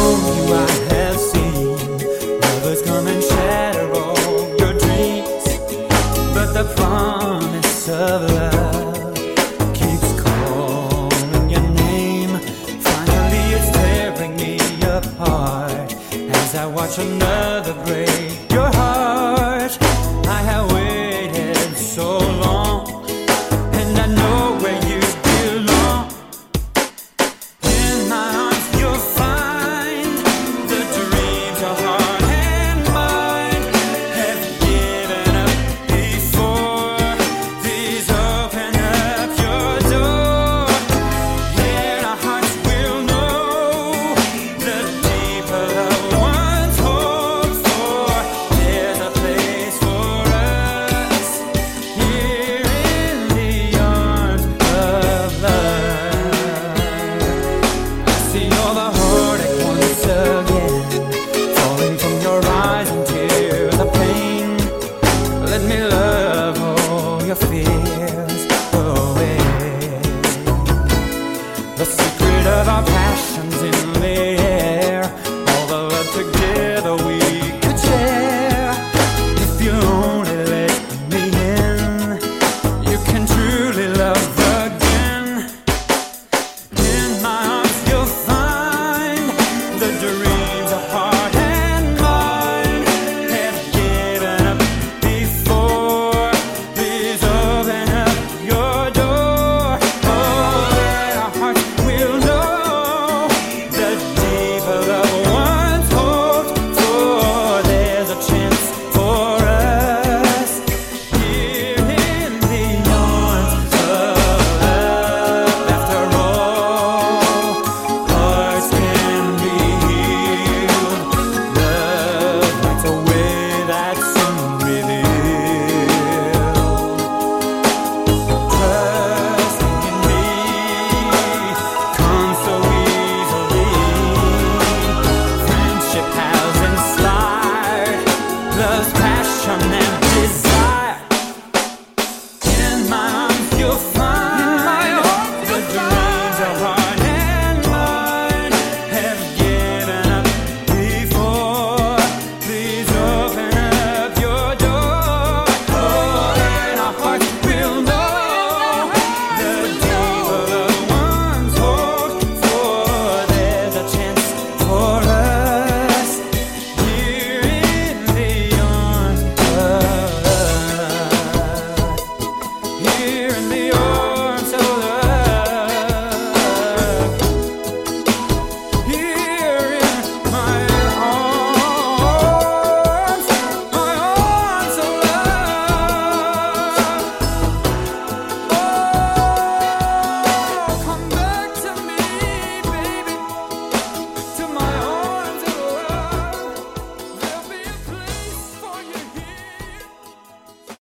you I have seen lovers come and shatter all your dreams, but the promise of love keeps calling your name. Finally it's tearing me apart as I watch another break your heart. I have waited so long, and I know where you belong. In my arms you'll find the dreams your heart and mind have given up before. Please open up your door. Then our hearts will know the deeper love once hoped for. There's a place for us here in the arms of love. I see all the heartache once again falling from your eyes into the pain. Let me love all your fears away. The secret of our passions in the air, all the love together we could share. If you only let me in, you can truly love again. In my arms you'll find the dreams of heart and mind have given up before. Please open up your door. Oh, then our hearts will know the deeper love once hoped for. There's a chance for us here in the arms of love. After all, hearts can be healed. Love lights a way that some reveal. Trusting in me comes so easily. Friendship has inspired love's passion and desire. In my arms you'll find the dreams of heart and mind have given up before. Please open up your door. Oh, and our hearts will know the deeper love once hoped for. There's a chance for us here in the arms of love. Here in the arms